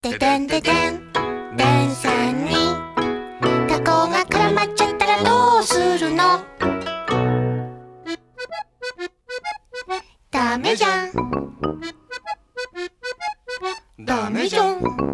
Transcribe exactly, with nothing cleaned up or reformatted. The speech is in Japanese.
ででんででん電線にタコが絡まっちゃったらどうするの？ダメじゃんダメじゃん